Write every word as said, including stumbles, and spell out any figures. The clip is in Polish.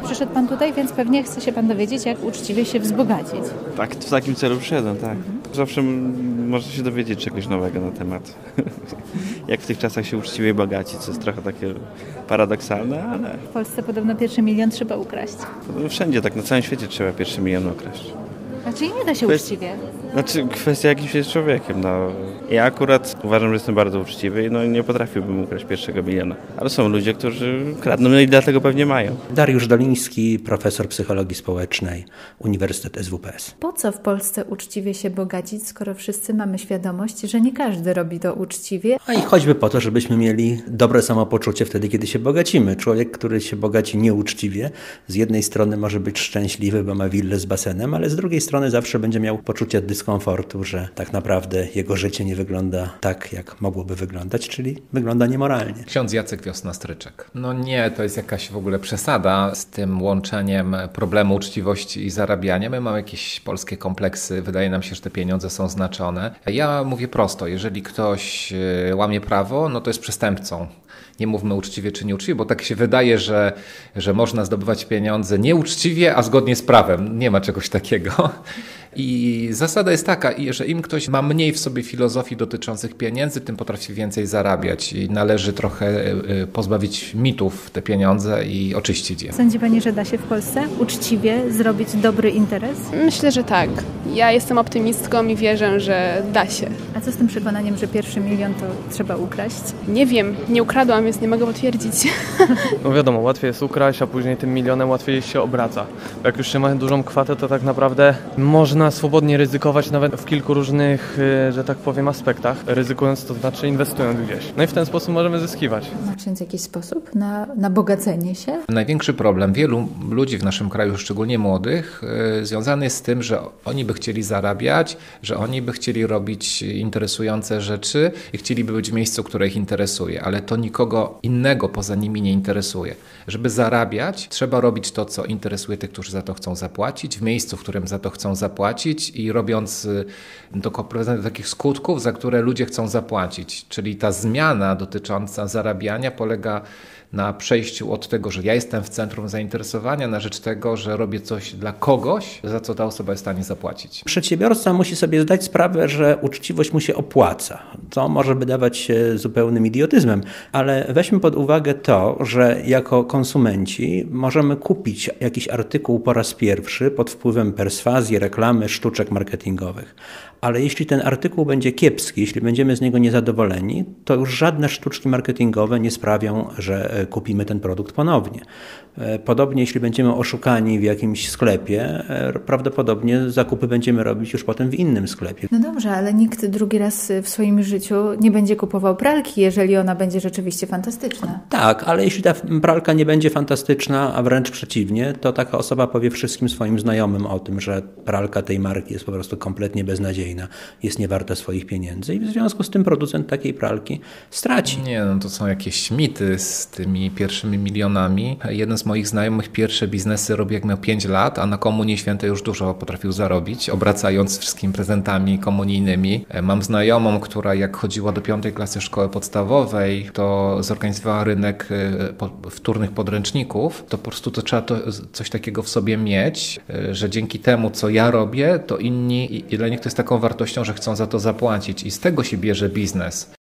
przyszedł Pan tutaj, więc pewnie chce się Pan dowiedzieć, jak uczciwie się wzbogacić. Tak, w takim celu przyszedłem, tak. Mhm. Zawsze m- można się dowiedzieć czegoś nowego na temat. Jak w tych czasach się uczciwie bogacić, co jest trochę takie paradoksalne, ale... W Polsce podobno pierwszy milion trzeba ukraść. No, wszędzie, tak na całym świecie trzeba pierwszy milion ukraść. A czyli nie da się Kwest... uczciwie? Znaczy kwestia jakimś jest człowiekiem, no. Ja akurat uważam, że jestem bardzo uczciwy i no, nie potrafiłbym ukraść pierwszego miliona. Ale są ludzie, którzy kradną, no i dlatego pewnie mają. Dariusz Doliński, profesor psychologii społecznej, Uniwersytet S W P S. Po co w Polsce uczciwie się bogacić, skoro wszyscy mamy świadomość, że nie każdy robi to uczciwie? A i choćby po to, żebyśmy mieli dobre samopoczucie wtedy, kiedy się bogacimy. Człowiek, który się bogaci nieuczciwie, z jednej strony może być szczęśliwy, bo ma willę z basenem, ale z drugiej strony zawsze będzie miał poczucie dyskomfortu, że tak naprawdę jego życie nie wygląda tak, jak mogłoby wyglądać, czyli wygląda niemoralnie. Ksiądz Jacek Wiosna-Stryczek. No nie, to jest jakaś w ogóle przesada z tym łączeniem problemu uczciwości i zarabiania. My mamy jakieś polskie kompleksy, wydaje nam się, że te pieniądze są znaczone. Ja mówię prosto, jeżeli ktoś łamie prawo, no to jest przestępcą. Nie mówmy uczciwie czy nieuczciwie, bo tak się wydaje, że, że można zdobywać pieniądze nieuczciwie, a zgodnie z prawem. Nie ma czegoś takiego. I zasada jest taka, że im ktoś ma mniej w sobie filozofii dotyczących pieniędzy, tym potrafi więcej zarabiać i należy trochę pozbawić mitów te pieniądze i oczyścić je. Sądzi Pani, że da się w Polsce uczciwie zrobić dobry interes? Myślę, że tak. Ja jestem optymistką i wierzę, że da się. A co z tym przekonaniem, że pierwszy milion to trzeba ukraść? Nie wiem, nie ukradłam, więc nie mogę potwierdzić. No wiadomo, łatwiej jest ukraść, a później tym milionem łatwiej się obraca. Jak już się ma dużą kwotę, to tak naprawdę można swobodnie ryzykować nawet w kilku różnych, że tak powiem, aspektach. Ryzykując, to znaczy inwestując gdzieś. No i w ten sposób możemy zyskiwać. Ma ksiądz jakiś sposób na, na bogacenie się? Największy problem wielu ludzi w naszym kraju, szczególnie młodych, yy, związany jest z tym, że oni by chcieli zarabiać, że oni by chcieli robić interesujące rzeczy i chcieliby być w miejscu, które ich interesuje, ale to nikogo innego poza nimi nie interesuje. Żeby zarabiać, trzeba robić to, co interesuje tych, którzy za to chcą zapłacić, w miejscu, w którym za to chcą zapłacić i robiąc doprowadzenie do takich skutków, za które ludzie chcą zapłacić. Czyli ta zmiana dotycząca zarabiania polega na przejściu od tego, że ja jestem w centrum zainteresowania, na rzecz tego, że robię coś dla kogoś, za co ta osoba jest w stanie zapłacić. Przedsiębiorca musi sobie zdać sprawę, że uczciwość mu się opłaca. To może wydawać się zupełnym idiotyzmem, ale weźmy pod uwagę to, że jako konsumenci możemy kupić jakiś artykuł po raz pierwszy pod wpływem perswazji, reklamy, sztuczek marketingowych. Ale jeśli ten artykuł będzie kiepski, jeśli będziemy z niego niezadowoleni, to już żadne sztuczki marketingowe nie sprawią, że kupimy ten produkt ponownie. Podobnie jeśli będziemy oszukani w jakimś sklepie, prawdopodobnie zakupy będziemy robić już potem w innym sklepie. No dobrze, ale nikt drugi raz w swoim życiu nie będzie kupował pralki, jeżeli ona będzie rzeczywiście fantastyczna. Tak, ale jeśli ta pralka nie będzie fantastyczna, a wręcz przeciwnie, to taka osoba powie wszystkim swoim znajomym o tym, że pralka tej marki jest po prostu kompletnie beznadziejna, jest niewarta swoich pieniędzy i w związku z tym producent takiej pralki straci. Nie, no to są jakieś mity z tymi pierwszymi milionami. Jeden z moich znajomych pierwsze biznesy robił jak miał pięć lat, a na Komunii Świętej już dużo potrafił zarobić, obracając wszystkimi prezentami komunijnymi. Mam znajomą, która jak chodziła do piątej klasy szkoły podstawowej, to zorganizowała rynek wtórnych podręczników. To po prostu to trzeba to, coś takiego w sobie mieć, że dzięki temu, co ja robię, to inni, i dla nich to jest taką wartością, że chcą za to zapłacić i z tego się bierze biznes.